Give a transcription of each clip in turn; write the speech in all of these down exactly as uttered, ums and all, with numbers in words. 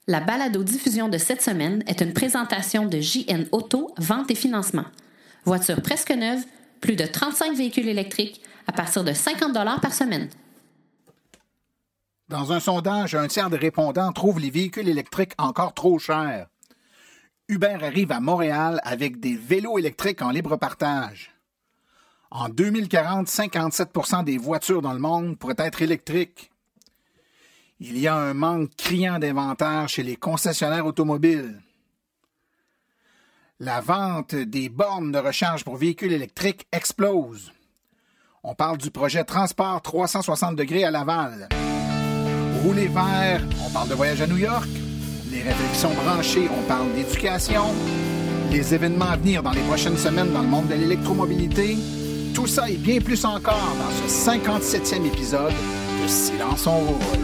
La balado-diffusion de cette semaine est une présentation de J N Auto, vente et financement. Voiture presque neuve, plus de trente-cinq véhicules électriques à partir de cinquante dollars par semaine. Dans un sondage, un tiers des répondants trouvent les véhicules électriques encore trop chers. Uber arrive à Montréal avec des vélos électriques en libre partage. En deux mille quarante, cinquante-sept pour cent des voitures dans le monde pourraient être électriques. Il y a un manque criant d'inventaire chez les concessionnaires automobiles. La vente des bornes de recharge pour véhicules électriques explose. On parle du projet Transport trois cent soixante degrés à Laval. Rouler vert, on parle de voyage à New York. Les réflexions branchées, on parle d'éducation. Les événements à venir dans les prochaines semaines dans le monde de l'électromobilité. Tout ça et bien plus encore dans ce cinquante-septième épisode de Silence on roule.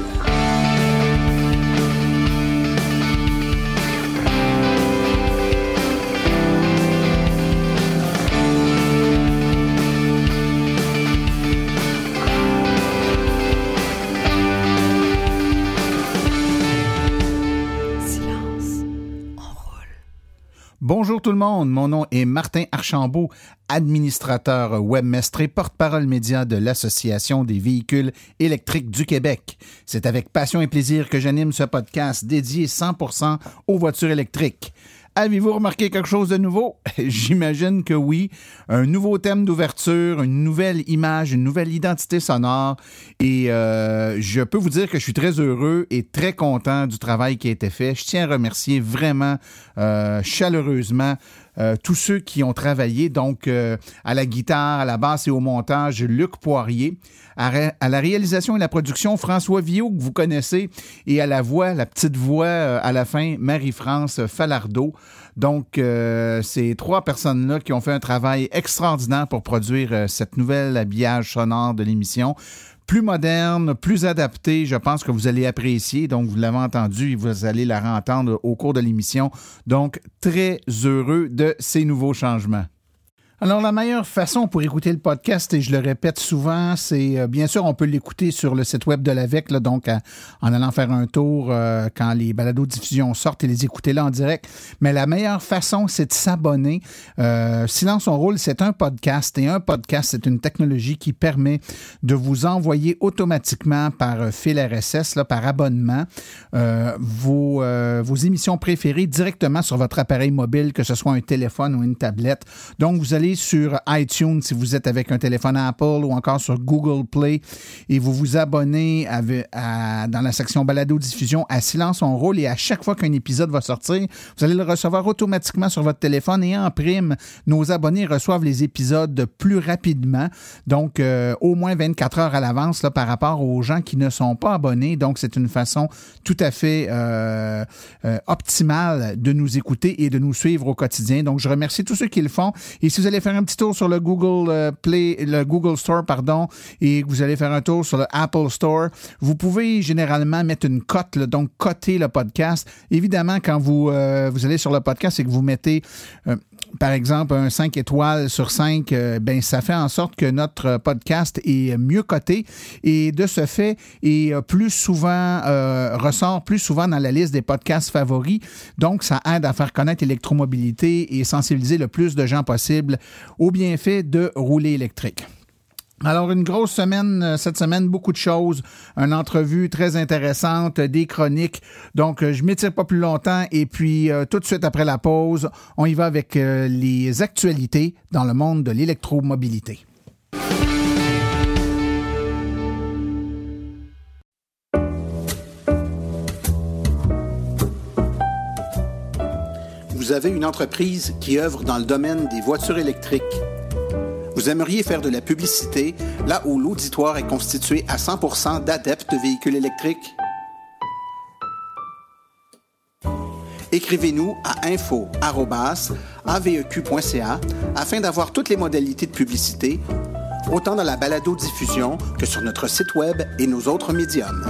Bonjour tout le monde, mon nom est Martin Archambault, administrateur webmestre et porte-parole média de l'Association des véhicules électriques du Québec. C'est avec passion et plaisir que j'anime ce podcast dédié cent pour cent aux voitures électriques. Avez-vous remarqué quelque chose de nouveau? J'imagine que oui. Un nouveau thème d'ouverture, une nouvelle image, une nouvelle identité sonore. Et euh, je peux vous dire que je suis très heureux et très content du travail qui a été fait. Je tiens à remercier vraiment euh, chaleureusement Euh, tous ceux qui ont travaillé, donc euh, à la guitare, à la basse et au montage, Luc Poirier, à, ré- à la réalisation et la production, François Viault, que vous connaissez, et à la voix, la petite voix euh, à la fin, Marie-France Falardeau. Donc, euh, ces trois personnes-là qui ont fait un travail extraordinaire pour produire euh, cette nouvelle habillage sonore de l'émission. Plus moderne, plus adapté, je pense que vous allez apprécier. Donc, vous l'avez entendu et vous allez la réentendre au cours de l'émission. Donc, très heureux de ces nouveaux changements. Alors, la meilleure façon pour écouter le podcast, et je le répète souvent, c'est euh, bien sûr, on peut l'écouter sur le site web de l'Avec, là, donc à, en allant faire un tour euh, quand les balados-diffusions sortent et les écouter là en direct. Mais la meilleure façon, c'est de s'abonner. Euh, Silence on roule, c'est un podcast et un podcast, c'est une technologie qui permet de vous envoyer automatiquement par fil R S S, là, par abonnement, euh, vos, euh, vos émissions préférées directement sur votre appareil mobile, que ce soit un téléphone ou une tablette. Donc, vous allez sur iTunes si vous êtes avec un téléphone Apple ou encore sur Google Play et vous vous abonnez à, à, dans la section balado-diffusion à Silence on roule et à chaque fois qu'un épisode va sortir, vous allez le recevoir automatiquement sur votre téléphone et en prime, nos abonnés reçoivent les épisodes plus rapidement, donc euh, au moins vingt-quatre heures à l'avance là, par rapport aux gens qui ne sont pas abonnés. Donc, c'est une façon tout à fait euh, euh, optimale de nous écouter et de nous suivre au quotidien. Donc, je remercie tous ceux qui le font. Et si vous allez faire un petit tour sur le Google euh, Play, le Google Store, pardon, et que vous allez faire un tour sur le Apple Store, vous pouvez généralement mettre une cote, là, donc coter le podcast. Évidemment, quand vous euh, vous allez sur le podcast et que vous mettez euh, par exemple, un cinq étoiles sur cinq, euh, ben ça fait en sorte que notre podcast est mieux coté et de ce fait est plus souvent euh, ressort plus souvent dans la liste des podcasts favoris. Donc, ça aide à faire connaître l'électromobilité et sensibiliser le plus de gens possible aux bienfaits de rouler électrique. Alors, une grosse semaine, cette semaine, beaucoup de choses, une entrevue très intéressante, des chroniques. Donc, je ne m'étire pas plus longtemps et puis euh, tout de suite après la pause, on y va avec euh, les actualités dans le monde de l'électromobilité. Vous avez une entreprise qui œuvre dans le domaine des voitures électriques. Vous aimeriez faire de la publicité là où l'auditoire est constitué à cent pour cent d'adeptes de véhicules électriques? Écrivez-nous à info arobase a v e q point c a afin d'avoir toutes les modalités de publicité, autant dans la balado-diffusion que sur notre site web et nos autres médiums.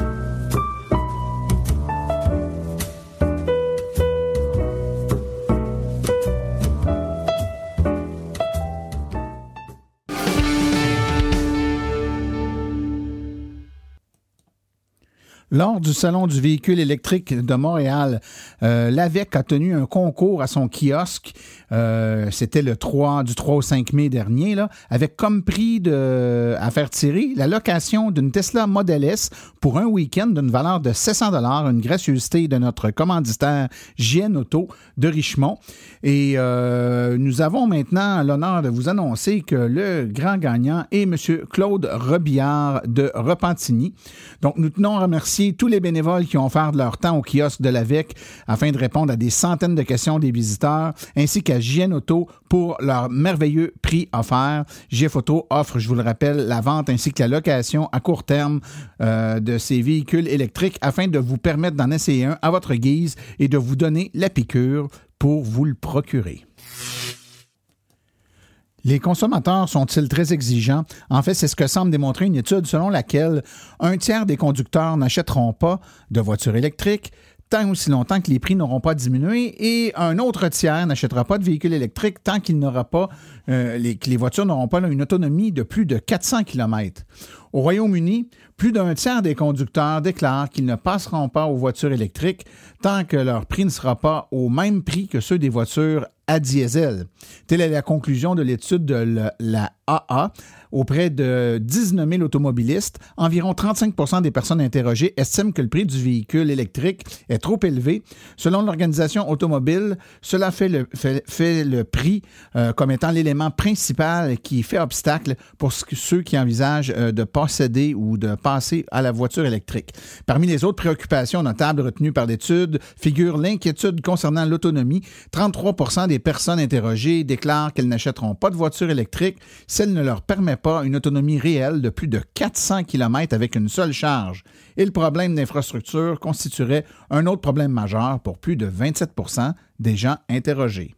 Lors du Salon du véhicule électrique de Montréal, euh, l'AVEC a tenu un concours à son kiosque. Euh, c'était le trois, du trois au cinq mai dernier, là, avec comme prix de, à faire tirer la location d'une Tesla Model S pour un week-end d'une valeur de sept cents dollars, une gracieuseté de notre commanditaire J N Auto de Richmond. Et euh, nous avons maintenant l'honneur de vous annoncer que le grand gagnant est M. Claude Robillard de Repentigny. Donc, nous tenons à remercier tous les bénévoles qui ont offert de leur temps au kiosque de l'AVEC afin de répondre à des centaines de questions des visiteurs, ainsi qu'à J N Auto pour leur merveilleux prix offert. J F Auto offre, je vous le rappelle, la vente ainsi que la location à court terme euh, de ces véhicules électriques afin de vous permettre d'en essayer un à votre guise et de vous donner la piqûre pour vous le procurer. Les consommateurs sont-ils très exigeants? En fait, c'est ce que semble démontrer une étude selon laquelle un tiers des conducteurs n'achèteront pas de voitures électriques tant aussi longtemps que les prix n'auront pas diminué et un autre tiers n'achètera pas de véhicule électrique tant qu'il n'aura pas, euh, les, que les voitures n'auront pas là, une autonomie de plus de quatre cents kilomètres. Au Royaume-Uni, plus d'un tiers des conducteurs déclarent qu'ils ne passeront pas aux voitures électriques tant que leur prix ne sera pas au même prix que ceux des voitures à diesel. Telle est la conclusion de l'étude de la A A. Auprès de dix-neuf mille automobilistes, environ trente-cinq pour cent des personnes interrogées estiment que le prix du véhicule électrique est trop élevé. Selon l'organisation automobile, cela fait le, fait, fait le prix euh, comme étant l'élément principal qui fait obstacle pour ceux qui envisagent euh, de posséder ou de passer à la voiture électrique. Parmi les autres préoccupations notables retenues par l'étude figure l'inquiétude concernant l'autonomie. trente-trois pour cent des personnes interrogées déclarent qu'elles n'achèteront pas de voiture électrique si elle ne leur permet pas une autonomie réelle de plus de quatre cents kilomètres avec une seule charge. Et le problème d'infrastructure constituerait un autre problème majeur pour plus de vingt-sept pour cent des gens interrogés.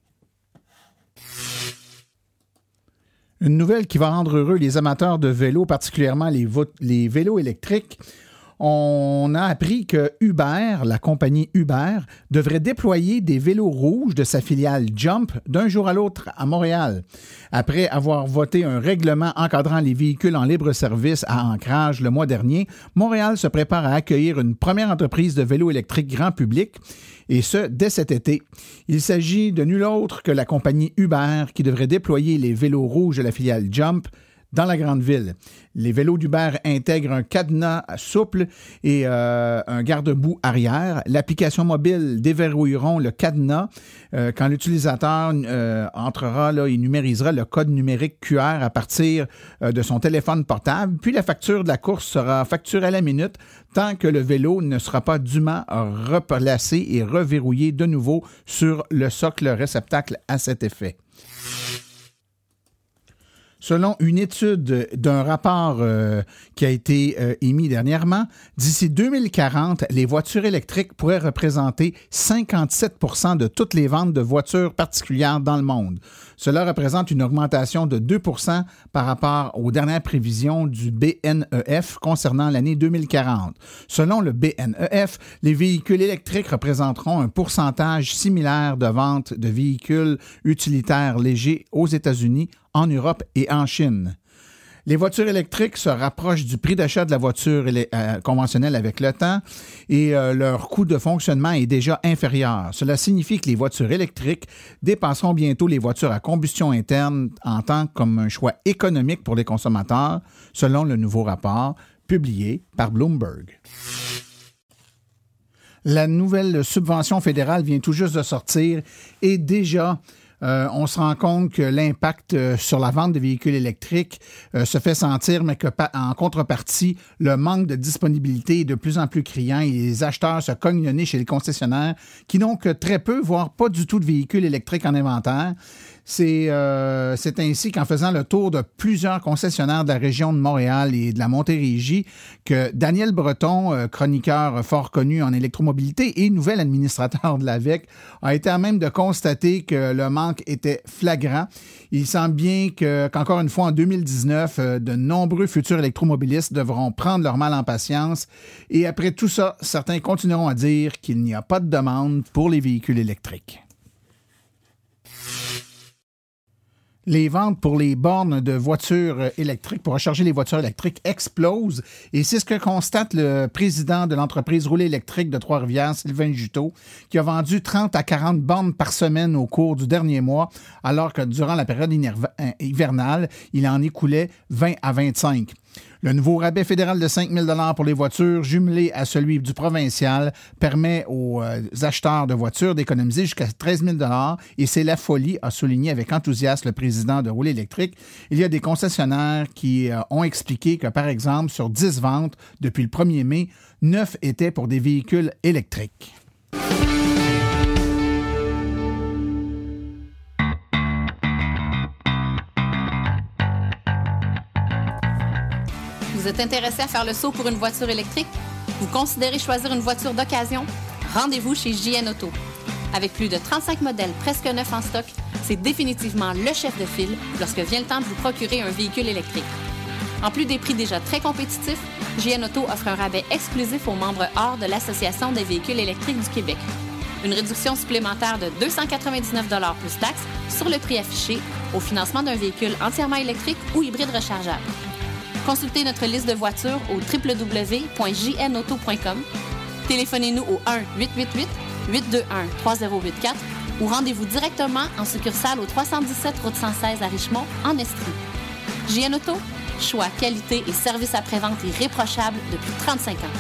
Une nouvelle qui va rendre heureux les amateurs de vélos, particulièrement les, vo- les vélos électriques. On a appris que Uber, la compagnie Uber, devrait déployer des vélos rouges de sa filiale Jump d'un jour à l'autre à Montréal. Après avoir voté un règlement encadrant les véhicules en libre service à ancrage le mois dernier, Montréal se prépare à accueillir une première entreprise de vélos électriques grand public, et ce, dès cet été. Il s'agit de nul autre que la compagnie Uber qui devrait déployer les vélos rouges de la filiale Jump dans la grande ville. Les vélos d'Uber intègrent un cadenas souple et euh, un garde-boue arrière. L'application mobile déverrouilleront le cadenas euh, quand l'utilisateur euh, entrera là, et numérisera le code numérique Q R à partir euh, de son téléphone portable. Puis la facture de la course sera facturée à la minute tant que le vélo ne sera pas dûment replacé et reverrouillé de nouveau sur le socle réceptacle à cet effet. Selon une étude d'un rapport euh, qui a été euh, émis dernièrement, d'ici deux mille quarante, les voitures électriques pourraient représenter cinquante-sept pour cent de toutes les ventes de voitures particulières dans le monde. Cela représente une augmentation de deux pour cent par rapport aux dernières prévisions du B N E F concernant l'année deux mille quarante. Selon le B N E F, les véhicules électriques représenteront un pourcentage similaire de ventes de véhicules utilitaires légers aux États-Unis, en Europe et en Chine. Les voitures électriques se rapprochent du prix d'achat de la voiture euh, conventionnelle avec le temps et euh, leur coût de fonctionnement est déjà inférieur. Cela signifie que les voitures électriques dépasseront bientôt les voitures à combustion interne en tant comme un choix économique pour les consommateurs, selon le nouveau rapport publié par Bloomberg. La nouvelle subvention fédérale vient tout juste de sortir et déjà Euh, on se rend compte que l'impact euh, sur la vente de véhicules électriques euh, se fait sentir, mais que pa- en contrepartie, le manque de disponibilité est de plus en plus criant et les acheteurs se cognent le nez chez les concessionnaires qui n'ont que très peu, voire pas du tout de véhicules électriques en inventaire. C'est, euh, c'est ainsi qu'en faisant le tour de plusieurs concessionnaires de la région de Montréal et de la Montérégie que Daniel Breton, euh, chroniqueur fort connu en électromobilité et nouvel administrateur de l'AVEC, a été à même de constater que le manque était flagrant. Il semble bien que, qu'encore une fois, en deux mille dix-neuf, euh, de nombreux futurs électromobilistes devront prendre leur mal en patience. Et après tout ça, certains continueront à dire qu'il n'y a pas de demande pour les véhicules électriques. Les ventes pour les bornes de voitures électriques, pour recharger les voitures électriques, explosent. Et c'est ce que constate le président de l'entreprise Rouler électrique de Trois-Rivières, Sylvain Juteau, qui a vendu trente à quarante bornes par semaine au cours du dernier mois, alors que durant la période hivernale, il en écoulait vingt à vingt-cinq. Le nouveau rabais fédéral de cinq mille dollars pour les voitures, jumelé à celui du provincial, permet aux euh, acheteurs de voitures d'économiser jusqu'à treize mille dollars et c'est la folie, a souligné avec enthousiasme le président de Rouler électrique. Il y a des concessionnaires qui euh, ont expliqué que, par exemple, sur dix ventes depuis le premier mai, neuf étaient pour des véhicules électriques. Vous êtes intéressé à faire le saut pour une voiture électrique? Vous considérez choisir une voiture d'occasion? Rendez-vous chez J N Auto. Avec plus de trente-cinq modèles presque neufs en stock, c'est définitivement le chef de file lorsque vient le temps de vous procurer un véhicule électrique. En plus des prix déjà très compétitifs, J N Auto offre un rabais exclusif aux membres hors de l'Association des véhicules électriques du Québec. Une réduction supplémentaire de deux cent quatre-vingt-dix-neuf dollars plus taxes sur le prix affiché au financement d'un véhicule entièrement électrique ou hybride rechargeable. Consultez notre liste de voitures au w w w point j n auto point com. Téléphonez-nous au un huit huit huit huit deux un trois zéro huit quatre ou rendez-vous directement en succursale au trois cent dix-sept route cent seize à Richmond, en Estrie. J N Auto, choix, qualité et service après-vente irréprochable depuis trente-cinq ans.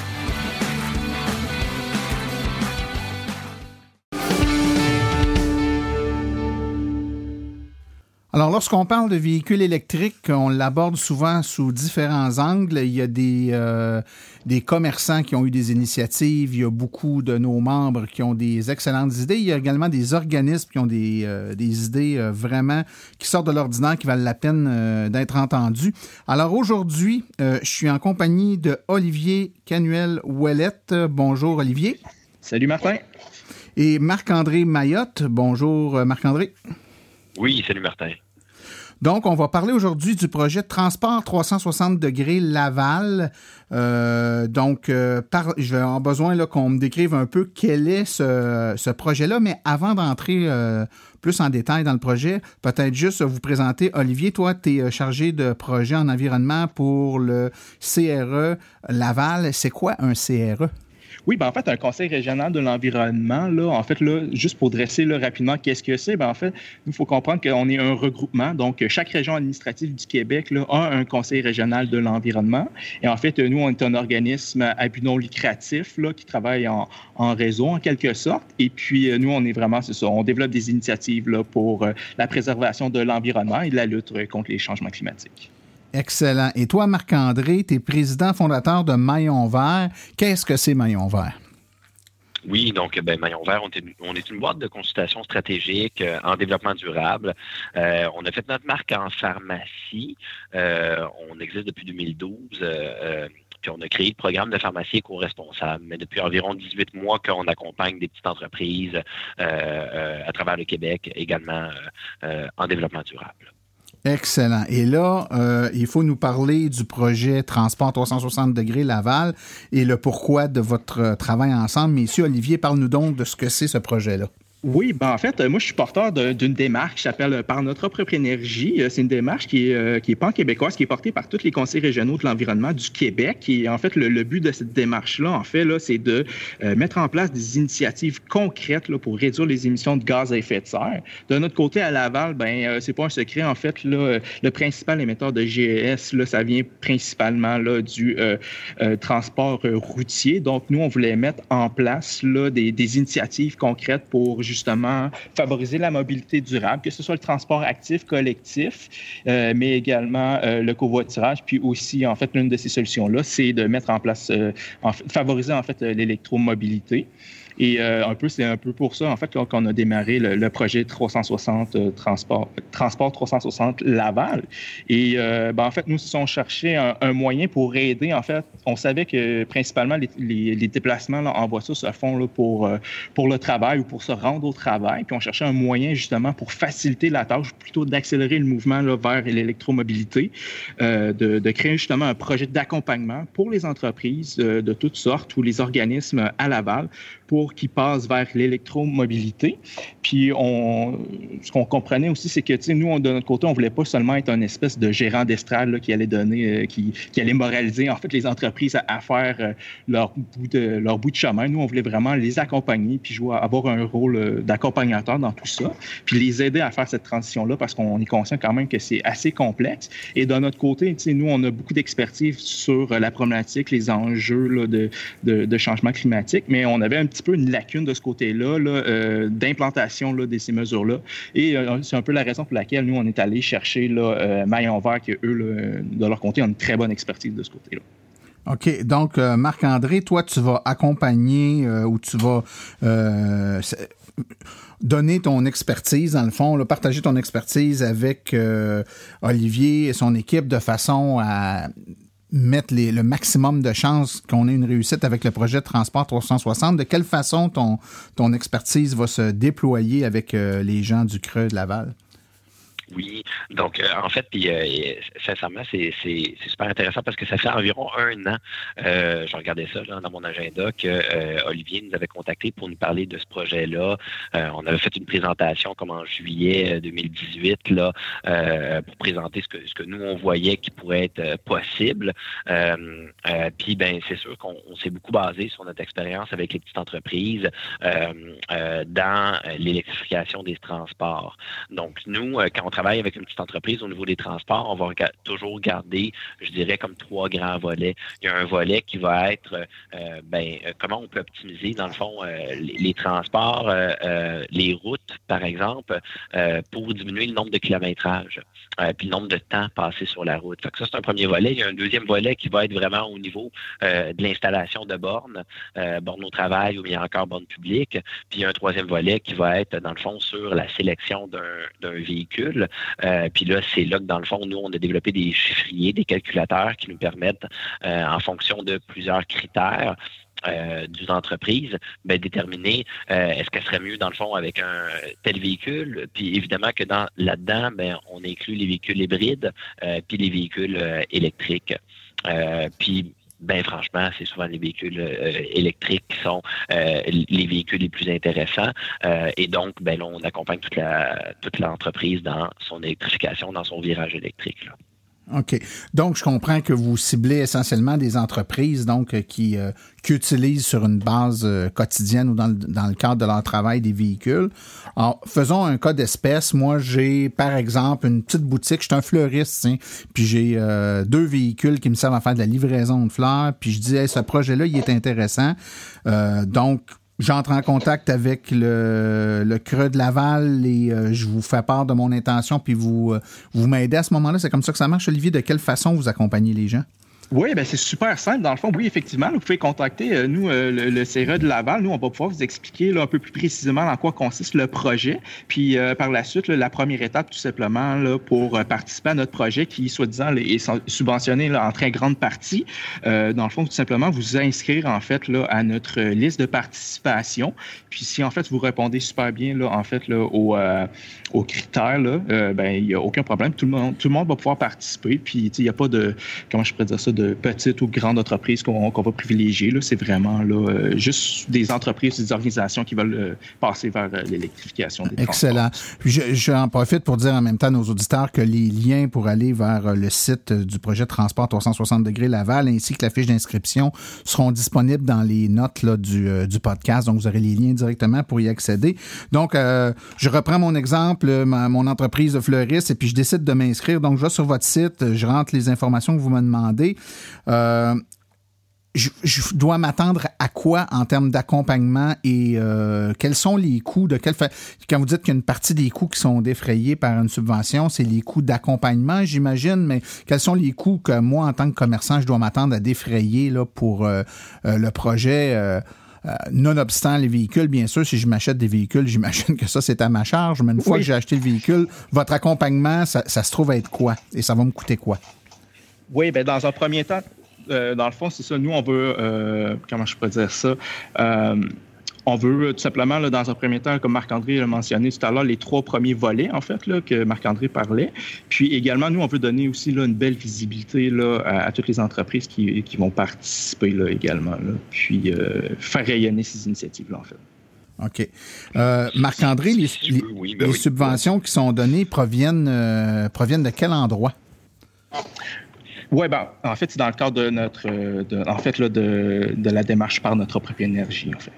Alors, lorsqu'on parle de véhicules électriques, on l'aborde souvent sous différents angles. Il y a des, euh, des commerçants qui ont eu des initiatives. Il y a beaucoup de nos membres qui ont des excellentes idées. Il y a également des organismes qui ont des, euh, des idées euh, vraiment qui sortent de l'ordinaire, qui valent la peine euh, d'être entendues. Alors, aujourd'hui, euh, je suis en compagnie de Olivier Canuel-Ouellette. Bonjour, Olivier. Salut, Martin. Et Marc-André Mayotte. Bonjour, Marc-André. Oui, salut Martin. Donc, on va parler aujourd'hui du projet de transport trois cent soixante degrés Laval. Euh, donc, euh, par, je vais avoir besoin là, qu'on me décrive un peu quel est ce, ce projet-là. Mais avant d'entrer euh, plus en détail dans le projet, peut-être juste vous présenter. Olivier, toi, tu es chargé de projet en environnement pour le C R E Laval. C'est quoi un C R E? Oui, ben en fait, un conseil régional de l'environnement, là, en fait, là, juste pour dresser là, rapidement qu'est-ce que c'est, ben en fait, il faut comprendre qu'on est un regroupement. Donc, chaque région administrative du Québec là, a un conseil régional de l'environnement. Et en fait, nous, on est un organisme à but non lucratif là, qui travaille en, en réseau, en quelque sorte. Et puis, nous, on est vraiment, c'est ça, on développe des initiatives là, pour euh, la préservation de l'environnement et de la lutte contre les changements climatiques. Excellent. Et toi, Marc-André, tu es président fondateur de Maillon Vert. Qu'est-ce que c'est Maillon Vert? Oui, donc ben, Maillon Vert, on est, on est une boîte de consultation stratégique euh, en développement durable. Euh, on a fait notre marque en pharmacie. Euh, on existe depuis deux mille douze. Euh, Puis on a créé le programme de pharmacie éco-responsable. Mais depuis environ dix-huit mois qu'on accompagne des petites entreprises euh, euh, à travers le Québec, également euh, euh, en développement durable. Excellent. Et là, euh, il faut nous parler du projet Transport trois cent soixante degrés Laval et le pourquoi de votre travail ensemble. Messieurs, Olivier, parle-nous donc de ce que c'est ce projet-là. Oui, ben en fait, moi, je suis porteur de, d'une démarche qui s'appelle « Par notre propre énergie ». C'est une démarche qui est, euh, qui est pan-québécoise, qui est portée par tous les conseils régionaux de l'environnement du Québec. Et en fait, le, le but de cette démarche-là, en fait, là, c'est de euh, mettre en place des initiatives concrètes là, pour réduire les émissions de gaz à effet de serre. De notre côté, à Laval, ben euh, c'est pas un secret. En fait, là, le principal émetteur de G E S, là, ça vient principalement là, du euh, euh, transport euh, routier. Donc, nous, on voulait mettre en place là, des, des initiatives concrètes pour justement favoriser la mobilité durable, que ce soit le transport actif, collectif, euh, mais également euh, le covoiturage. Puis aussi, en fait, l'une de ces solutions-là, c'est de mettre en place, euh, en fait, favoriser en fait l'électromobilité. Et euh, un peu, c'est un peu pour ça, en fait, qu'on a démarré le, le projet trois cent soixante euh, Transport, Transport trois cent soixante Laval. Et euh, ben, en fait, nous, on cherchait un, un moyen pour aider. En fait, on savait que principalement, les, les, les déplacements là, en voiture se font là, pour, euh, pour le travail ou pour se rendre au travail. Puis on cherchait un moyen, justement, pour faciliter la tâche, plutôt d'accélérer le mouvement là, vers l'électromobilité, euh, de, de créer justement un projet d'accompagnement pour les entreprises euh, de toutes sortes ou les organismes à Laval pour qui passent vers l'électromobilité. Puis Puis, on, ce qu'on comprenait aussi, c'est que, tu sais, nous, on, de notre côté, on ne voulait pas seulement être une espèce de gérant d'estrade là, qui allait donner, euh, qui, qui allait moraliser, en fait, les entreprises à, à faire euh, leur, bout de, leur bout de chemin. Nous, on voulait vraiment les accompagner puis jouer, avoir un rôle euh, d'accompagnateur dans tout ça, puis les aider à faire cette transition-là parce qu'on est conscient quand même que c'est assez complexe. Et de notre côté, tu sais, nous, on a beaucoup d'expertise sur euh, la problématique, les enjeux là, de, de, de changement climatique, mais on avait un petit peu une lacune de ce côté-là, là, euh, d'implantation là, de ces mesures-là. Et euh, c'est un peu la raison pour laquelle nous, on est allé chercher là, euh, Maillon Vert, qui eux, là, de leur côté, ont une très bonne expertise de ce côté-là. OK. Donc, euh, Marc-André, toi, tu vas accompagner euh, ou tu vas euh, donner ton expertise, dans le fond, là, partager ton expertise avec euh, Olivier et son équipe de façon à mettre les, le maximum de chances qu'on ait une réussite avec le projet de Transport trois cent soixante. De quelle façon ton, ton expertise va se déployer avec euh, les gens du Creux de Laval? Oui, donc euh, en fait, puis euh, sincèrement, c'est, c'est, c'est super intéressant parce que ça fait environ un an, euh, je regardais ça là, dans mon agenda, que euh, Olivier nous avait contacté pour nous parler de ce projet-là. Euh, on avait fait une présentation comme en juillet deux mille dix-huit là, euh, pour présenter ce que, ce que nous, on voyait qui pourrait être euh, possible. Euh, euh, puis, ben c'est sûr qu'on on s'est beaucoup basé sur notre expérience avec les petites entreprises euh, euh, dans l'électrification des transports. Donc, nous, quand on travaille avec une petite entreprise au niveau des transports, on va rega- toujours garder, je dirais, comme trois grands volets. Il y a un volet qui va être euh, ben, comment on peut optimiser, dans le fond, euh, les, les transports, euh, euh, les routes, par exemple, euh, pour diminuer le nombre de kilométrage, euh, puis le nombre de temps passé sur la route. Fait que ça, c'est un premier volet. Il y a un deuxième volet qui va être vraiment au niveau euh, de l'installation de bornes, euh, bornes au travail ou bien encore bornes publiques. Puis il y a un troisième volet qui va être, dans le fond, sur la sélection d'un, d'un véhicule. Euh, puis là, c'est là que, dans le fond, nous, on a développé des chiffriers, des calculateurs qui nous permettent, euh, en fonction de plusieurs critères, Euh, d'une entreprise, ben, déterminer euh, est-ce qu'elle serait mieux, dans le fond, avec un tel véhicule. Puis évidemment que dans là-dedans, ben, on inclut les véhicules hybrides euh, puis les véhicules euh, électriques. Euh, puis ben franchement, c'est souvent les véhicules euh, électriques qui sont euh, les véhicules les plus intéressants. Euh, et donc, ben là, on accompagne toute la toute l'entreprise dans son électrification, dans son virage électrique, là. OK. Donc, je comprends que vous ciblez essentiellement des entreprises donc qui, euh, qui utilisent sur une base euh, quotidienne ou dans le, dans le cadre de leur travail des véhicules. Alors, faisons un cas d'espèce. Moi, j'ai, par exemple, une petite boutique. Je suis un fleuriste, hein, puis j'ai euh, deux véhicules qui me servent à faire de la livraison de fleurs. Puis je dis, hey, ce projet-là, il est intéressant. Euh, donc, j'entre en contact avec le, le Creux de Laval et euh, je vous fais part de mon intention, puis vous, euh, vous m'aidez à ce moment-là. C'est comme ça que ça marche, Olivier? De quelle façon vous accompagnez les gens? Oui, bien, c'est super simple. Dans le fond, oui, effectivement, vous pouvez contacter euh, nous, euh, le, le C R E de Laval. Nous, on va pouvoir vous expliquer là, un peu plus précisément dans quoi consiste le projet. Puis, euh, par la suite, là, la première étape, tout simplement, là, pour euh, participer à notre projet qui, soi-disant, est subventionné là, en très grande partie. Euh, dans le fond, tout simplement, vous inscrire, en fait, là, à notre liste de participation. Puis, si, en fait, vous répondez super bien, là, en fait, là, aux, euh, aux critères, là, euh, ben, il n'y a aucun problème. Tout le monde, tout le monde va pouvoir participer. Puis, il n'y a pas de, comment je pourrais dire ça, de de petites ou grandes entreprises qu'on, qu'on va privilégier. Là. C'est vraiment là, euh, juste des entreprises, des organisations qui veulent euh, passer vers euh, l'électrification des Excellent. transports. Je, j'en profite pour dire en même temps à nos auditeurs que les liens pour aller vers le site du projet de Transport trois cent soixante degrés Laval ainsi que la fiche d'inscription seront disponibles dans les notes là, du, euh, du podcast. Donc, vous aurez les liens directement pour y accéder. Donc, euh, je reprends mon exemple, ma, mon entreprise de fleuriste, et puis je décide de m'inscrire. Donc, je vais sur votre site, je rentre les informations que vous me demandez. Euh, je, je dois m'attendre à quoi en termes d'accompagnement et euh, quels sont les coûts de quelle fa... Quand vous dites qu'il y a une partie des coûts qui sont défrayés par une subvention, c'est les coûts d'accompagnement, j'imagine, mais quels sont les coûts que moi, en tant que commerçant, je dois m'attendre à défrayer là, pour euh, euh, le projet euh, Euh, nonobstant les véhicules, bien sûr, si je m'achète des véhicules, j'imagine que ça, c'est à ma charge. Mais une fois oui. que j'ai acheté le véhicule, votre accompagnement, ça, ça se trouve à être quoi? Et ça va me coûter quoi? Oui, bien, dans un premier temps, euh, dans le fond, c'est ça. Nous, on veut, euh, comment je peux dire ça? Euh, On veut tout simplement, là, dans un premier temps, comme Marc-André l'a mentionné tout à l'heure, les trois premiers volets, en fait, là, que Marc-André parlait. Puis également, nous, on veut donner aussi là, une belle visibilité là, à, à toutes les entreprises qui, qui vont participer là, également. Là, puis euh, faire rayonner ces initiatives-là, en fait. OK. Euh, Marc-André, les, les, oui, ben les oui. subventions qui sont données proviennent, euh, proviennent de quel endroit? Oui, ben, en fait, c'est dans le cadre de notre, de, en fait, là, de, de la démarche par notre propre énergie, en fait.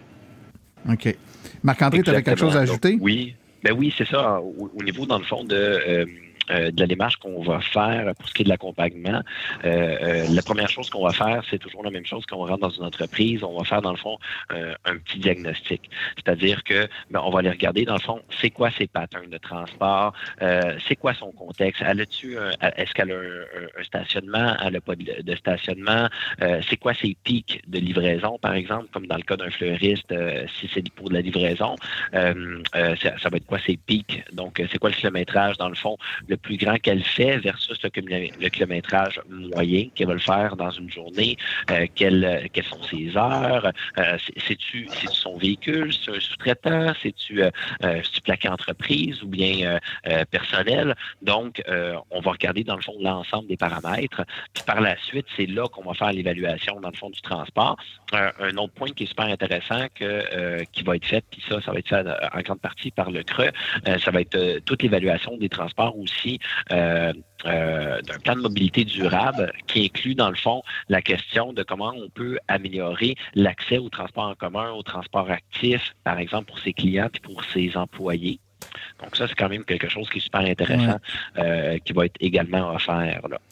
OK. Marc-André, tu avais quelque chose à ajouter? Donc, oui, ben oui, c'est ça. Au, au niveau, dans le fond, de... Euh, Euh, de la démarche qu'on va faire pour ce qui est de l'accompagnement. Euh, euh, la première chose qu'on va faire, c'est toujours la même chose quand on rentre dans une entreprise. On va faire, dans le fond, euh, un petit diagnostic. C'est-à-dire que ben, on va aller regarder, dans le fond, c'est quoi ses patterns de transport, euh, c'est quoi son contexte, elle a-tu un, est-ce qu'elle a un, un stationnement, elle n'a pas de, de stationnement, euh, c'est quoi ses pics de livraison, par exemple, comme dans le cas d'un fleuriste, euh, si c'est pour de la livraison, euh, euh, ça, ça va être quoi ses pics, donc c'est quoi le kilométrage, dans le fond, le plus grand qu'elle fait versus le, le kilométrage moyen qu'elle va le faire dans une journée, euh, quelles, quelles sont ses heures, euh, c'est-tu, c'est-tu son véhicule, c'est un sous-traitant, c'est-tu, euh, c'est-tu plaqué entreprise ou bien euh, euh, personnel. Donc, euh, on va regarder dans le fond l'ensemble des paramètres. Puis par la suite, c'est là qu'on va faire l'évaluation dans le fond du transport. Un, un autre point qui est super intéressant que, euh, qui va être fait, puis ça, ça va être fait en grande partie par le C R E, euh, ça va être euh, toute l'évaluation des transports aussi Euh, euh, d'un plan de mobilité durable qui inclut, dans le fond, la question de comment on peut améliorer l'accès au transport en commun, au transport actif, par exemple, pour ses clients et pour ses employés. Donc ça, c'est quand même quelque chose qui est super intéressant, ouais. euh, qui va être également offert. Là.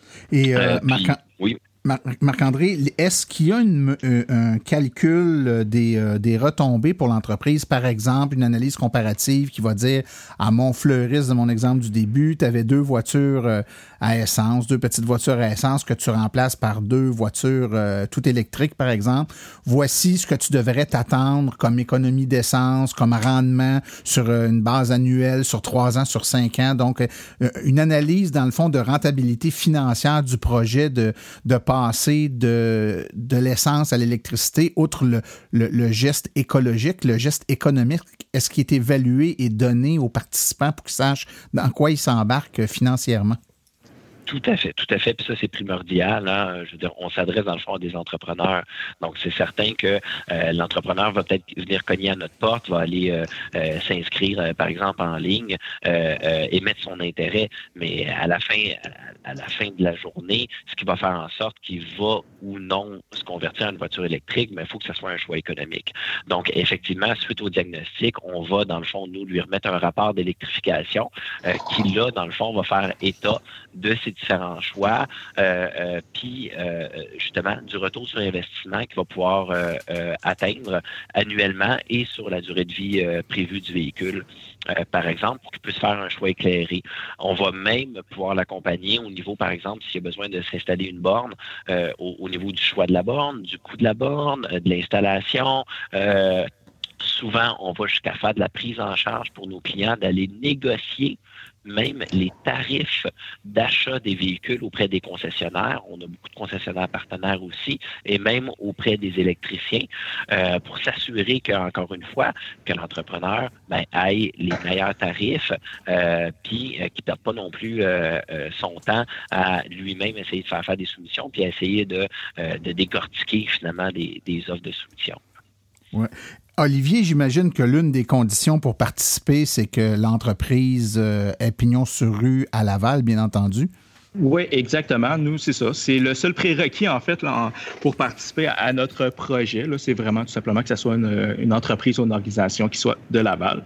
Et euh, euh, Marc... Oui. Marc-André, est-ce qu'il y a une, un calcul des, des retombées pour l'entreprise? Par exemple, une analyse comparative qui va dire, à mon fleuriste de mon exemple du début, tu avais deux voitures à essence, deux petites voitures à essence que tu remplaces par deux voitures euh, toutes électriques, par exemple. Voici ce que tu devrais t'attendre comme économie d'essence, comme rendement sur une base annuelle, sur trois ans, sur cinq ans. Donc, euh, une analyse, dans le fond, de rentabilité financière du projet de, de passer de, de l'essence à l'électricité, outre le, le, le geste écologique, le geste économique, est-ce qu'il est évalué et donné aux participants pour qu'ils sachent dans quoi ils s'embarquent financièrement? Tout à fait, tout à fait. Puis ça, c'est primordial. Hein? Je veux dire, on s'adresse dans le fond à des entrepreneurs. Donc, c'est certain que euh, l'entrepreneur va peut-être venir cogner à notre porte, va aller euh, euh, s'inscrire, euh, par exemple, en ligne euh, euh, et mettre son intérêt. Mais à la fin, à, à la fin de la journée, ce qui va faire en sorte qu'il va ou non se convertir en une voiture électrique, mais il faut que ce soit un choix économique. Donc, effectivement, suite au diagnostic, on va, dans le fond, nous lui remettre un rapport d'électrification euh, qui, là, dans le fond, va faire état de ces différents choix, euh, euh, puis euh, justement du retour sur investissement qu'il va pouvoir euh, euh, atteindre annuellement et sur la durée de vie euh, prévue du véhicule, euh, par exemple, pour qu'il puisse faire un choix éclairé. On va même pouvoir l'accompagner au niveau, par exemple, s'il y a besoin de s'installer une borne, euh, au, au niveau du choix de la borne, du coût de la borne, euh, de l'installation. Euh, souvent, on va jusqu'à faire de la prise en charge pour nos clients, d'aller négocier même les tarifs d'achat des véhicules auprès des concessionnaires. On a beaucoup de concessionnaires partenaires aussi, et même auprès des électriciens, euh, pour s'assurer qu'encore une fois, que l'entrepreneur ben, ait les meilleurs tarifs, euh, puis euh, qu'il ne perde pas non plus euh, euh, son temps à lui-même essayer de faire faire des soumissions, puis à essayer de, euh, de décortiquer finalement des, des offres de soumission. Ouais. Olivier, j'imagine que l'une des conditions pour participer, c'est que l'entreprise euh, ait pignon sur rue à Laval, bien entendu. Oui, exactement. Nous, c'est ça. C'est le seul prérequis, en fait, là, en, pour participer à, à notre projet. Là, c'est vraiment tout simplement que ce soit une, une entreprise ou une organisation qui soit de Laval.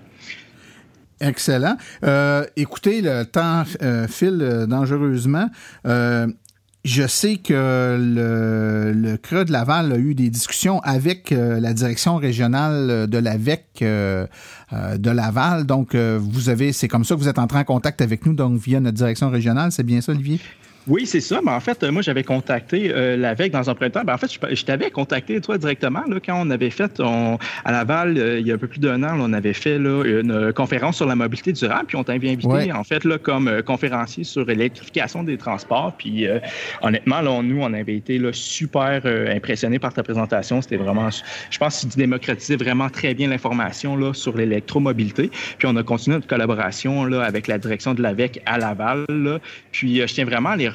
Excellent. Euh, écoutez, le temps euh, file dangereusement. Euh, Je sais que le, le C R E de Laval a eu des discussions avec euh, la direction régionale de l'A V E C euh, euh, de Laval. Donc, euh, vous avez, c'est comme ça que vous êtes entré en contact avec nous, donc via notre direction régionale. C'est bien ça, Olivier? Oui, c'est ça. Mais en fait, moi, j'avais contacté euh, l'A V E C dans un premier temps. Ben, en fait, je, je t'avais contacté, toi, directement, là, quand on avait fait, on, à Laval, euh, il y a un peu plus d'un an, là, on avait fait là, une euh, conférence sur la mobilité durable, puis on t'avait invité, ouais. en fait, là, comme euh, conférencier sur l'électrification des transports. Puis, euh, honnêtement, là, nous, on avait été là, super euh, impressionnés par ta présentation. C'était vraiment, je pense que tu démocratisais vraiment très bien l'information là, sur l'électromobilité. Puis, on a continué notre collaboration là, avec la direction de l'A V E C à Laval. Là. Puis, euh, je tiens vraiment à les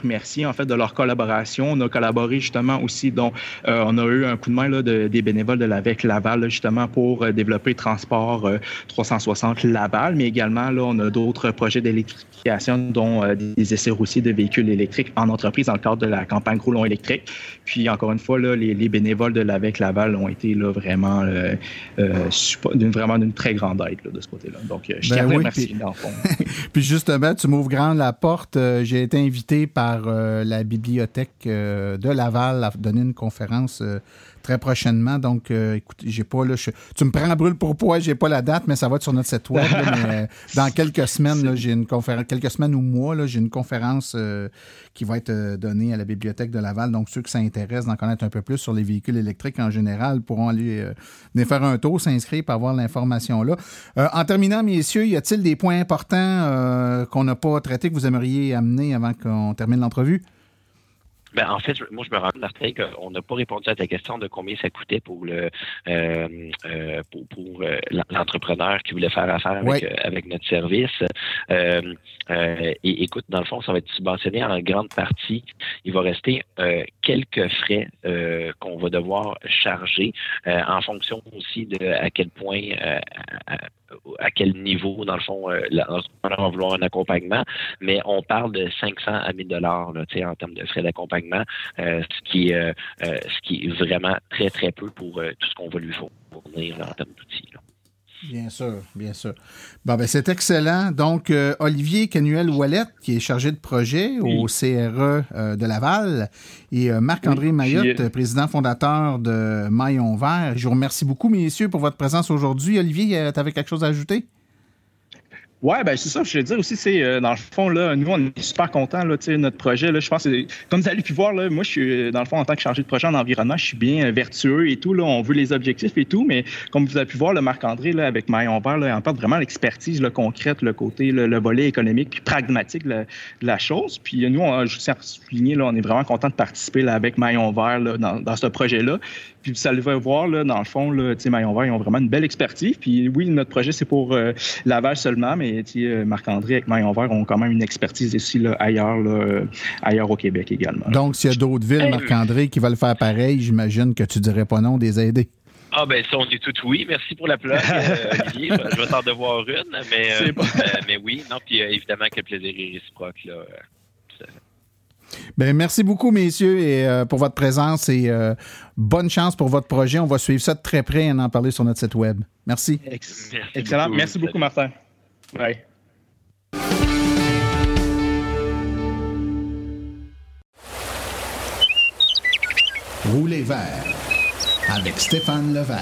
remercier en fait de leur collaboration. On a collaboré justement aussi, donc euh, on a eu un coup de main là, de, des bénévoles de l'AVEC Laval là, justement pour euh, développer Transport euh, trois cent soixante Laval, mais également là, on a d'autres projets d'électrification, dont euh, des essais routiers de véhicules électriques en entreprise dans le cadre de la campagne Roulons électrique. Puis encore une fois, là, les, les bénévoles de l'AVEC Laval ont été là, vraiment, euh, euh, d'une, vraiment d'une très grande aide là, de ce côté-là. Donc, euh, je ben tiens oui, à remercier puis... dans le fond. Puis justement, tu m'ouvres grand la porte. Euh, j'ai été invité par euh, la bibliothèque euh, de Laval à donner une conférence euh, très prochainement. Donc, euh, écoute, j'ai pas là, je, tu me prends à brûle pour poids, j'ai pas la date, mais ça va être sur notre site web. Là, mais dans quelques semaines, là, j'ai une conférence, quelques semaines ou mois, là, j'ai une conférence euh, qui va être euh, donnée à la bibliothèque de Laval. Donc, ceux qui s'intéressent d'en connaître un peu plus sur les véhicules électriques en général pourront aller euh, venir faire un tour, s'inscrire pour avoir l'information là. Euh, en terminant, messieurs, y a-t-il des points importants euh, qu'on n'a pas traités que vous aimeriez amener avant qu'on termine l'entrevue? Ben, en fait, moi, je me rends compte, Martin, qu'on n'a pas répondu à ta question de combien ça coûtait pour le euh, euh, pour, pour euh, l'entrepreneur qui voulait faire affaire avec, ouais. euh, avec notre service. Euh, euh, et écoute, dans le fond, ça va être subventionné en grande partie. Il va rester euh, quelques frais euh, qu'on va devoir charger euh, en fonction aussi de à quel point, euh, à, à quel niveau, dans le fond, euh, l'entrepreneur va vouloir un accompagnement. Mais on parle de cinq cents à mille dollars là, en termes de frais d'accompagnement. Euh, ce, qui est, euh, euh, ce qui est vraiment très, très peu pour euh, tout ce qu'on va lui fournir là, en termes d'outils. Là. Bien sûr, bien sûr. Bon, ben c'est excellent. Donc, euh, Olivier Canuel-Ouellette, qui est chargé de projet oui. au C R E euh, de Laval, et euh, Marc-André oui, Mayotte, puis... président fondateur de Maillon Vert. Je vous remercie beaucoup, messieurs, pour votre présence aujourd'hui. Olivier, tu avais quelque chose à ajouter? Oui, ben c'est ça, je veux dire aussi, c'est euh, dans le fond, là, nous, on est super contents, là, tu sais, notre projet, là, je pense, que, comme vous avez pu voir, là, moi, je suis, dans le fond, en tant que chargé de projet en environnement, je suis bien euh, vertueux et tout, là, on veut les objectifs et tout, mais comme vous avez pu voir, le Marc-André, là, avec Maillon Vert, là, il emporte vraiment l'expertise, là, concrète, le côté, là, le volet économique puis pragmatique de la, de la chose, puis nous, on, je tiens à souligner, là, on est vraiment contents de participer, là, avec Maillon Vert, là, dans, dans ce projet-là, puis vous allez voir, là, dans le fond, là, tu sais, Maillon Vert, ils ont vraiment une belle expertise, puis oui, notre projet, c'est pour euh, Laval seulement, mais Marc-André avec Maillon Vert ont quand même une expertise ici, là, ailleurs, là, ailleurs au Québec également. Donc, s'il y a d'autres villes, Marc-André, qui veulent faire pareil, j'imagine que tu dirais pas non des aider. Ah ben ça, on dit tout oui. Merci pour la plug, euh, Olivier. Je vais t'en devoir une, mais, euh, euh, mais oui. Non, puis euh, évidemment que le plaisir est réciproque. Là, euh, ben, merci beaucoup, messieurs, et, euh, pour votre présence et euh, bonne chance pour votre projet. On va suivre ça de très près et en parler sur notre site web. Merci. Ex- merci Excellent. Beaucoup. Merci beaucoup, Martin. Bye. Rouler vert avec Stéphane Levert.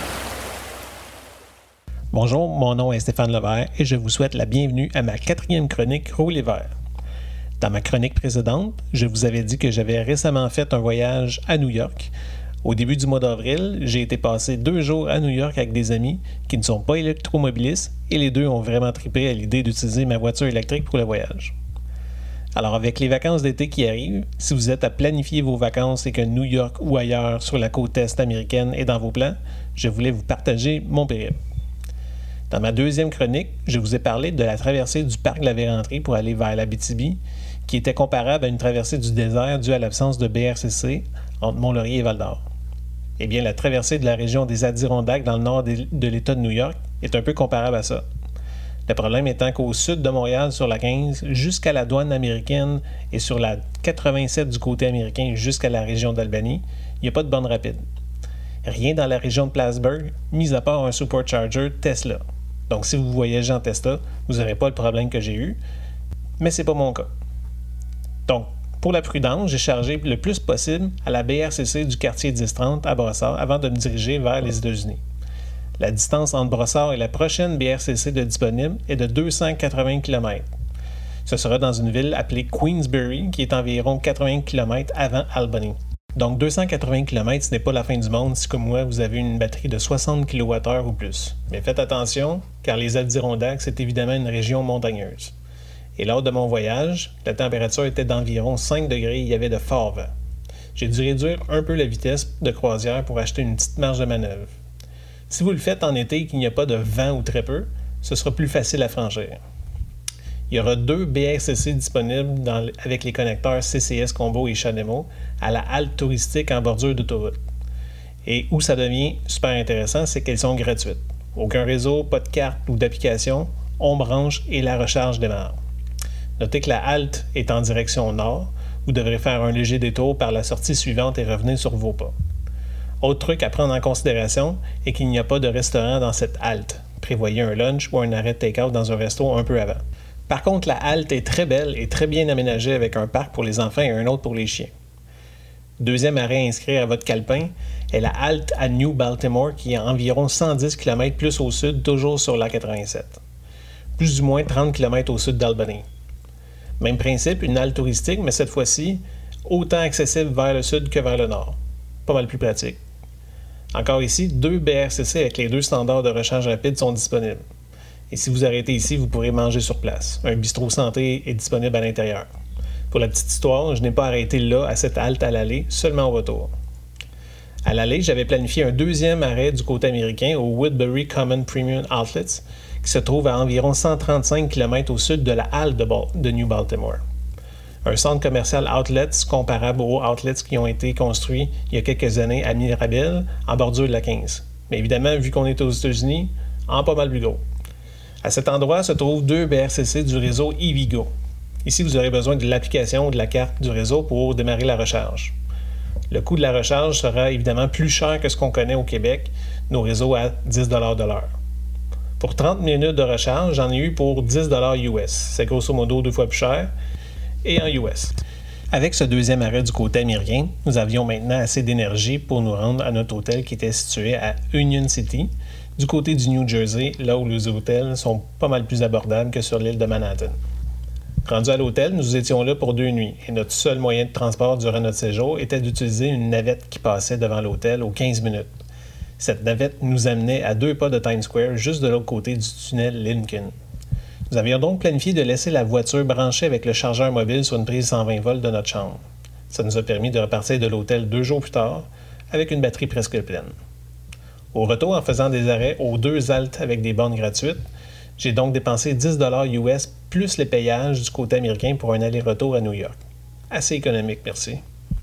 Bonjour, mon nom est Stéphane Levert et je vous souhaite la bienvenue à ma quatrième chronique Rouler vert. Dans ma chronique précédente, je vous avais dit que j'avais récemment fait un voyage à New York. Au début du mois d'avril, j'ai été passer deux jours à New York avec des amis qui ne sont pas électromobilistes et les deux ont vraiment trippé à l'idée d'utiliser ma voiture électrique pour le voyage. Alors avec les vacances d'été qui arrivent, si vous êtes à planifier vos vacances et que New York ou ailleurs sur la côte est américaine est dans vos plans, je voulais vous partager mon périple. Dans ma deuxième chronique, je vous ai parlé de la traversée du parc de la Vérendrye pour aller vers l'Abitibi, qui était comparable à une traversée du désert due à l'absence de B R C C entre Mont-Laurier et Val-d'Or. Eh bien, la traversée de la région des Adirondacks dans le nord de l'État de New York est un peu comparable à ça. Le problème étant qu'au sud de Montréal, sur la quinze, jusqu'à la douane américaine et sur la quatre-vingt-sept du côté américain jusqu'à la région d'Albany, il n'y a pas de borne rapide. Rien dans la région de Plattsburgh, mis à part un supercharger Tesla. Donc, si vous voyagez en Tesla, vous n'aurez pas le problème que j'ai eu, mais c'est pas mon cas. Donc, pour la prudence, j'ai chargé le plus possible à la B R C C du quartier dix trente à Brossard avant de me diriger vers les États-Unis. La distance entre Brossard et la prochaine B R C C de disponible est de deux cent quatre-vingts kilomètres. Ce sera dans une ville appelée Queensbury, qui est environ quatre-vingts kilomètres avant Albany. Donc deux cent quatre-vingts kilomètres, ce n'est pas la fin du monde si, comme moi, vous avez une batterie de soixante kilowattheures ou plus. Mais faites attention, car les Adirondacks, c'est évidemment une région montagneuse. Et lors de mon voyage, la température était d'environ cinq degrés et il y avait de forts vents. J'ai dû réduire un peu la vitesse de croisière pour acheter une petite marge de manœuvre. Si vous le faites en été et qu'il n'y a pas de vent ou très peu, ce sera plus facile à franchir. il y aura deux B R C C disponibles dans, avec les connecteurs C C S Combo et CHAdeMO à la halte touristique en bordure d'autoroute. Et où ça devient super intéressant, c'est qu'elles sont gratuites. Aucun réseau, pas de carte ou d'application, on branche et la recharge démarre. Notez que la halte est en direction nord. Vous devrez faire un léger détour par la sortie suivante et revenir sur vos pas. Autre truc à prendre en considération est qu'il n'y a pas de restaurant dans cette halte. Prévoyez un lunch ou un arrêt de take-out dans un resto un peu avant. Par contre, la halte est très belle et très bien aménagée avec un parc pour les enfants et un autre pour les chiens. Deuxième arrêt à inscrire à votre calepin est la halte à New Baltimore qui est à environ cent dix kilomètres plus au sud, toujours sur l'A quatre-vingt-sept. Plus ou moins trente kilomètres au sud d'Albany. Même principe, une halte touristique, mais cette fois-ci, autant accessible vers le sud que vers le nord. Pas mal plus pratique. Encore ici, deux B R C C avec les deux standards de recharge rapide sont disponibles. Et si vous arrêtez ici, vous pourrez manger sur place. Un bistrot santé est disponible à l'intérieur. Pour la petite histoire, je n'ai pas arrêté là, à cette halte à l'aller, seulement au retour. À l'aller, j'avais planifié un deuxième arrêt du côté américain au Woodbury Common Premium Outlets, qui se trouve à environ cent trente-cinq kilomètres au sud de la halte de, Bal- de New Baltimore. Un centre commercial outlets comparable aux outlets qui ont été construits il y a quelques années à Mirabel, en bordure de la quinze. Mais évidemment, vu qu'on est aux États-Unis, en pas mal plus gros. À cet endroit se trouvent deux B R C C du réseau EVgo. Ici, vous aurez besoin de l'application ou de la carte du réseau pour démarrer la recharge. Le coût de la recharge sera évidemment plus cher que ce qu'on connaît au Québec, nos réseaux à dix dollars de l'heure. Pour trente minutes de recharge, j'en ai eu pour dix dollars U S. C'est grosso modo deux fois plus cher, et en U S. Avec ce deuxième arrêt du côté américain, nous avions maintenant assez d'énergie pour nous rendre à notre hôtel qui était situé à Union City, du côté du New Jersey, là où les hôtels sont pas mal plus abordables que sur l'île de Manhattan. Rendu à l'hôtel, nous étions là pour deux nuits, et notre seul moyen de transport durant notre séjour était d'utiliser une navette qui passait devant l'hôtel aux quinze minutes. Cette navette nous amenait à deux pas de Times Square, juste de l'autre côté du tunnel Lincoln. Nous avions donc planifié de laisser la voiture branchée avec le chargeur mobile sur une prise cent vingt volts de notre chambre. Ça nous a permis de repartir de l'hôtel deux jours plus tard, avec une batterie presque pleine. Au retour, en faisant des arrêts aux deux haltes avec des bornes gratuites, j'ai donc dépensé dix dollars U S plus les payages du côté américain pour un aller-retour à New York. Assez économique, merci.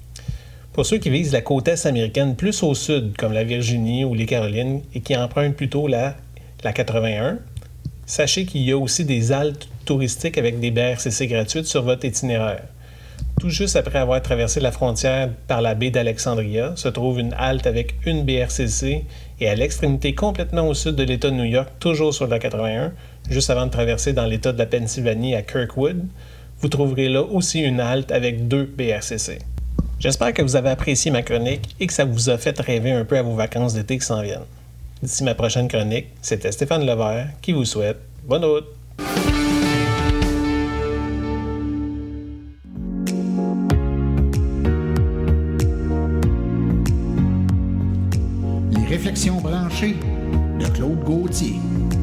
Pour ceux qui visent la côte est américaine plus au sud, comme la Virginie ou les Carolines, et qui empruntent plutôt la, la quatre-vingt-un, sachez qu'il y a aussi des haltes touristiques avec des B R C C gratuites sur votre itinéraire. Tout juste après avoir traversé la frontière par la baie d'Alexandria, se trouve une halte avec une B R C C et à l'extrémité complètement au sud de l'État de New York, toujours sur la quatre-vingt-un, juste avant de traverser dans l'État de la Pennsylvanie à Kirkwood, vous trouverez là aussi une halte avec deux B R C C. J'espère que vous avez apprécié ma chronique et que ça vous a fait rêver un peu à vos vacances d'été qui s'en viennent. D'ici ma prochaine chronique, c'était Stéphane Levert qui vous souhaite bonne route! Réflexions branchées de Claude Gauthier.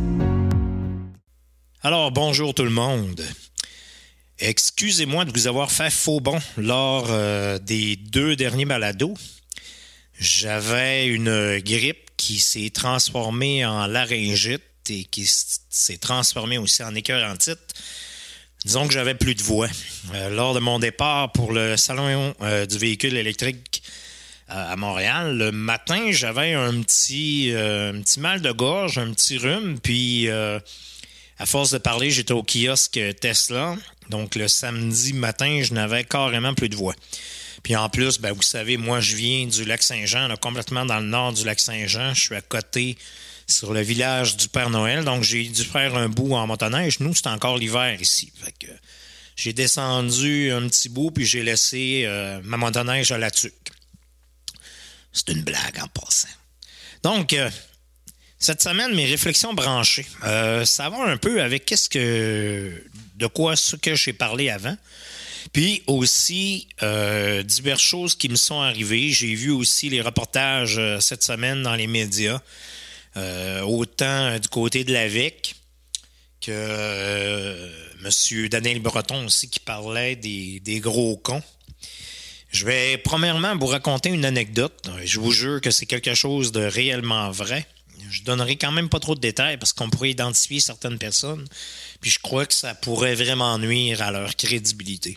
Alors, bonjour tout le monde. Excusez-moi de vous avoir fait faux bond lors euh, des deux derniers balados. J'avais une grippe qui s'est transformée en laryngite et qui s'est transformée aussi en écœurantite. Disons que j'avais plus de voix. Euh, lors de mon départ pour le salon euh, du véhicule électrique à Montréal, le matin, j'avais un petit, euh, un petit mal de gorge, un petit rhume, puis euh, à force de parler, j'étais au kiosque Tesla, donc le samedi matin, je n'avais carrément plus de voix. Puis en plus, ben, vous savez, moi, je viens du Lac-Saint-Jean, là, complètement dans le nord du Lac-Saint-Jean, je suis à côté sur le village du Père Noël, donc j'ai dû faire un bout en motoneige. Nous, c'est encore l'hiver ici, fait que j'ai descendu un petit bout, puis j'ai laissé euh, ma motoneige à la tuque. C'est une blague en passant. Donc, euh, cette semaine, mes réflexions branchées, euh, ça va un peu avec qu'est-ce que, de quoi ce que j'ai parlé avant. Puis aussi, euh, diverses choses qui me sont arrivées. J'ai vu aussi les reportages euh, cette semaine dans les médias, euh, autant du côté de l'A V E C que euh, M. Daniel Breton aussi qui parlait des, des gros cons. Je vais premièrement vous raconter une anecdote. Je vous jure que c'est quelque chose de réellement vrai. Je donnerai quand même pas trop de détails parce qu'on pourrait identifier certaines personnes, puis je crois que ça pourrait vraiment nuire à leur crédibilité.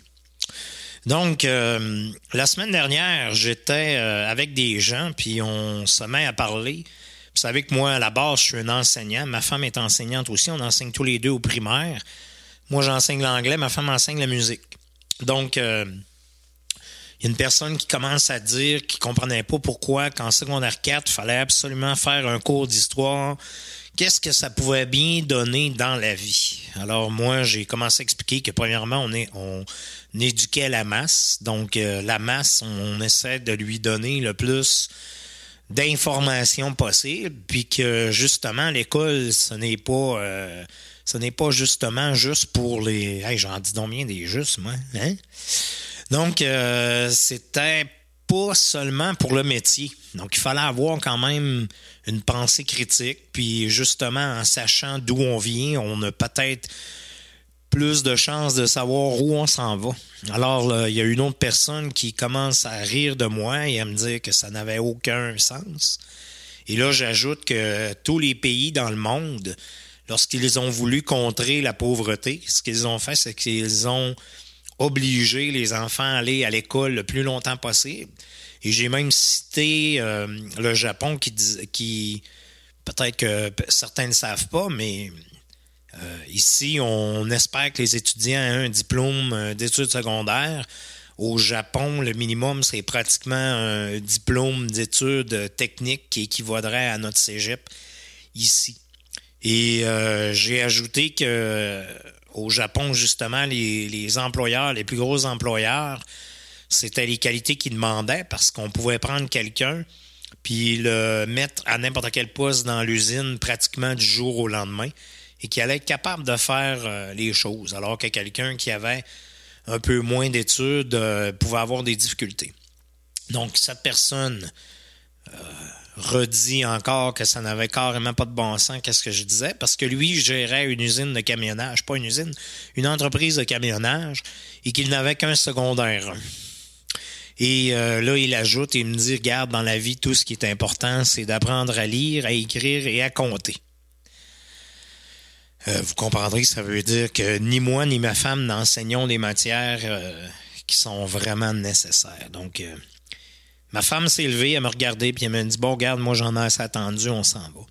Donc, euh, la semaine dernière, j'étais euh, avec des gens, puis on se met à parler. Vous savez que moi, à la base, je suis un enseignant. Ma femme est enseignante aussi. On enseigne tous les deux au primaire. Moi, j'enseigne l'anglais. Ma femme enseigne la musique. Donc, euh, il y a une personne qui commence à dire qu'il ne comprenait pas pourquoi, qu'en secondaire quatre, il fallait absolument faire un cours d'histoire. Qu'est-ce que ça pouvait bien donner dans la vie? Alors, moi, j'ai commencé à expliquer que, premièrement, on, est, on éduquait la masse. Donc, euh, la masse, on, on essaie de lui donner le plus d'informations possible. Puis que, justement, l'école, ce n'est pas... Euh, ce n'est pas justement juste pour les... Hey, j'en dis donc bien des justes, moi. Hein? Donc, euh, c'était pas seulement pour le métier. Donc, il fallait avoir quand même une pensée critique. Puis, justement, en sachant d'où on vient, on a peut-être plus de chances de savoir où on s'en va. Alors, là, il y a une autre personne qui commence à rire de moi et à me dire que ça n'avait aucun sens. Et là, j'ajoute que tous les pays dans le monde, lorsqu'ils ont voulu contrer la pauvreté, ce qu'ils ont fait, c'est qu'ils ont obligé les enfants à aller à l'école le plus longtemps possible. Et j'ai même cité euh, le Japon qui, qui peut-être que certains ne savent pas, mais euh, ici, on espère que les étudiants aient un diplôme d'études secondaires. Au Japon, le minimum, c'est pratiquement un diplôme d'études techniques qui équivaudrait à notre cégep ici. Et euh, j'ai ajouté que au Japon, justement, les, les employeurs, les plus gros employeurs, c'était les qualités qu'ils demandaient parce qu'on pouvait prendre quelqu'un puis le mettre à n'importe quel poste dans l'usine pratiquement du jour au lendemain et qui allait être capable de faire euh, les choses, alors que quelqu'un qui avait un peu moins d'études euh, pouvait avoir des difficultés. Donc, cette personne euh, redit encore que ça n'avait carrément pas de bon sens qu'est-ce que je disais, parce que lui gérait une usine de camionnage, pas une usine, une entreprise de camionnage, et qu'il n'avait qu'un secondaire un. Et euh, là, il ajoute et il me dit, regarde, dans la vie, tout ce qui est important, c'est d'apprendre à lire, à écrire et à compter. Euh, vous comprendrez que ça veut dire que ni moi ni ma femme n'enseignons des matières euh, qui sont vraiment nécessaires. Donc, euh, ma femme s'est levée, elle m'a regardé, puis elle m'a dit, bon, regarde, moi j'en ai assez attendu, on s'en va.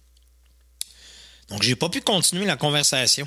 Donc, j'ai pas pu continuer la conversation.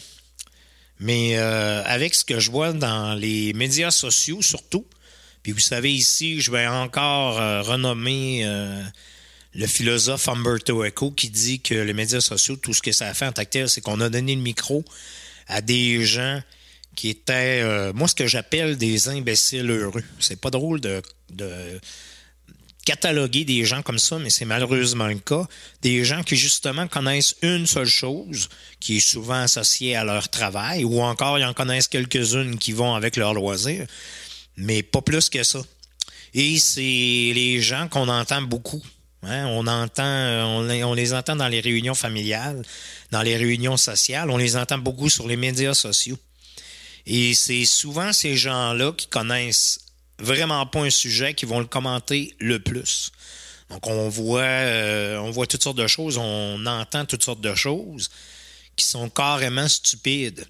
Mais euh, avec ce que je vois dans les médias sociaux, surtout, puis vous savez, ici, je vais encore euh, renommer euh, le philosophe Umberto Eco qui dit que les médias sociaux, tout ce que ça a fait en tant que tel, c'est qu'on a donné le micro à des gens qui étaient, euh, moi, ce que j'appelle des imbéciles heureux. C'est pas drôle de, de cataloguer des gens comme ça, mais c'est malheureusement le cas. Des gens qui, justement, connaissent une seule chose, qui est souvent associée à leur travail, ou encore, ils en connaissent quelques-unes qui vont avec leur loisir, mais pas plus que ça. Et c'est les gens qu'on entend beaucoup. Hein? On entend, on, on les entend dans les réunions familiales, dans les réunions sociales, on les entend beaucoup sur les médias sociaux. Et c'est souvent ces gens-là qui connaissent vraiment pas un sujet qui vont le commenter le plus. Donc on voit, euh, on voit toutes sortes de choses, on entend toutes sortes de choses qui sont carrément stupides.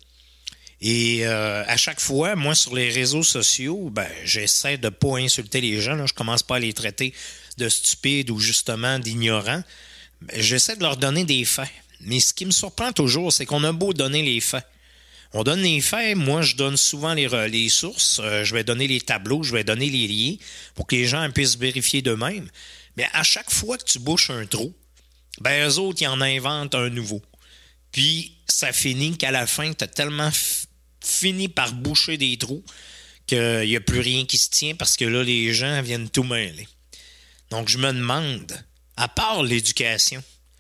Et euh, à chaque fois, moi, sur les réseaux sociaux, ben, j'essaie de pas insulter les gens. Là. Je commence pas à les traiter de stupides ou justement d'ignorants. Ben, j'essaie de leur donner des faits. Mais ce qui me surprend toujours, c'est qu'on a beau donner les faits. On donne les faits. Moi, je donne souvent les, les sources. Euh, je vais donner les tableaux, je vais donner les liens pour que les gens puissent vérifier d'eux-mêmes. Mais à chaque fois que tu bouches un trou, ben, eux autres, ils en inventent un nouveau. Puis, ça finit qu'à la fin, tu as tellement f- fini par boucher des trous qu'il n'y a plus rien qui se tient parce que là, les gens viennent tout mêler. Donc, je me demande, à part l'éducation,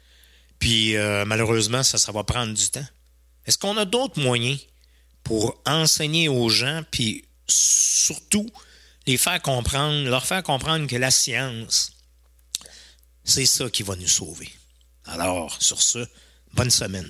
puis euh, malheureusement, ça, ça va prendre du temps, est-ce qu'on a d'autres moyens pour enseigner aux gens, puis surtout les faire comprendre, leur faire comprendre que la science, c'est ça qui va nous sauver. Alors, sur ce, bonne semaine.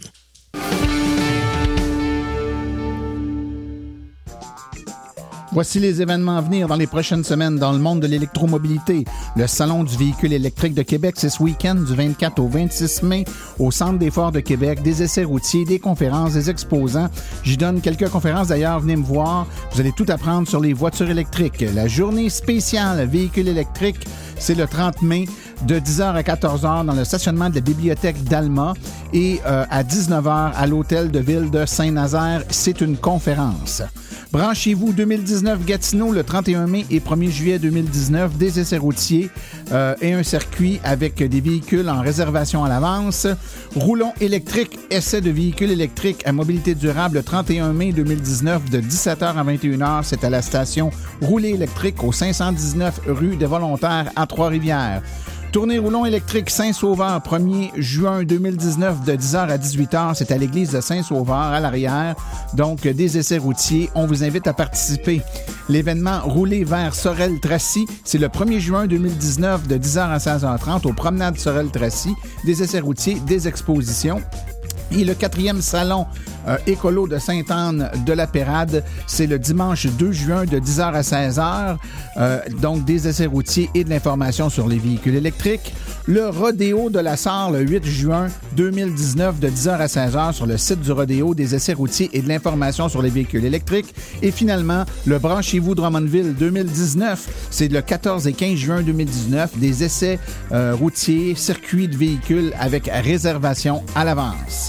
Voici les événements à venir dans les prochaines semaines dans le monde de l'électromobilité. Le Salon du véhicule électrique de Québec, c'est ce week-end du vingt-quatre au vingt-six mai au Centre des Forts de Québec. Des essais routiers, des conférences, des exposants. J'y donne quelques conférences d'ailleurs. Venez me voir. Vous allez tout apprendre sur les voitures électriques. La journée spéciale véhicule électrique, c'est le trente mai de dix heures à quatorze heures dans le stationnement de la bibliothèque d'Alma et euh, à dix-neuf heures à l'hôtel de ville de Saint-Nazaire. C'est une conférence. Branchez-vous deux mille dix-neuf Gatineau le trente et un mai et premier juillet deux mille dix-neuf, des essais routiers euh, et un circuit avec des véhicules en réservation à l'avance. Roulons électrique, essai de véhicules électriques à mobilité durable le trente et un mai deux mille dix-neuf de dix-sept heures à vingt et une heures. C'est à la station Rouler électrique au cinq cent dix-neuf rue des Volontaires à Trois-Rivières. Tournée Roulon électrique Saint-Sauveur, premier juin deux mille dix-neuf de dix heures à dix-huit heures. C'est à l'église de Saint-Sauveur, à l'arrière. Donc, des essais routiers. On vous invite à participer. L'événement Rouler vers Sorel-Tracy, c'est le premier juin deux mille dix-neuf de dix heures à seize heures trente au promenade Sorel-Tracy. Des essais routiers, des expositions. Et le quatrième salon euh, écolo de Sainte-Anne de la Pérade, c'est le dimanche deux juin de dix heures à seize heures. Euh, donc, des essais routiers et de l'information sur les véhicules électriques. Le rodéo de la Sarre le huit juin deux mille dix-neuf de dix heures à seize heures sur le site du rodéo, des essais routiers et de l'information sur les véhicules électriques. Et finalement, le Branchez-vous Drummondville deux mille dix-neuf, c'est le quatorze et quinze juin deux mille dix-neuf, des essais euh, routiers, circuits de véhicules avec réservation à l'avance.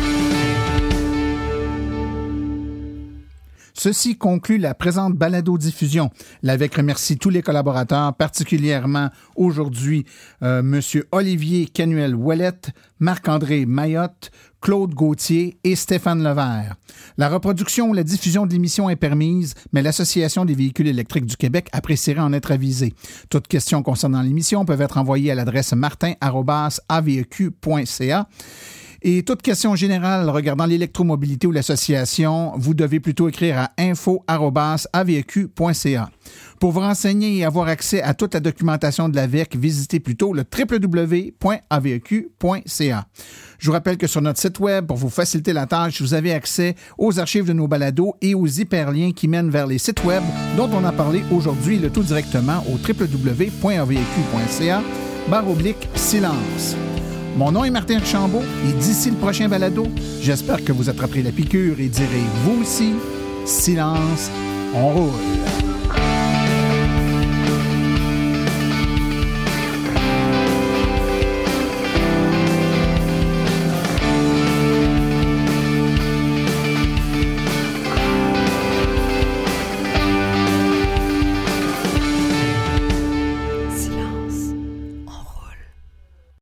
Ceci conclut la présente balado-diffusion. L'Avec remercie tous les collaborateurs, particulièrement aujourd'hui euh, M. Olivier Canuel-Ouellette, Marc-André Mayotte, Claude Gauthier et Stéphane Levert. La reproduction ou la diffusion de l'émission est permise, mais l'Association des véhicules électriques du Québec apprécierait en être avisée. Toutes questions concernant l'émission peuvent être envoyées à l'adresse martin arobase a v e q point c a. Et toute question générale regardant l'électromobilité ou l'association, vous devez plutôt écrire à info arobase a v e q point c a. Pour vous renseigner et avoir accès à toute la documentation de l'A V E C, visitez plutôt le w w w point a v e q point c a. Je vous rappelle que sur notre site web, pour vous faciliter la tâche, vous avez accès aux archives de nos balados et aux hyperliens qui mènent vers les sites web dont on a parlé aujourd'hui, le tout directement au w w w point a v e q point c a barre oblique silence. Mon nom est Martin Archambault et d'ici le prochain balado, j'espère que vous attraperez la piqûre et direz vous aussi, silence, on roule.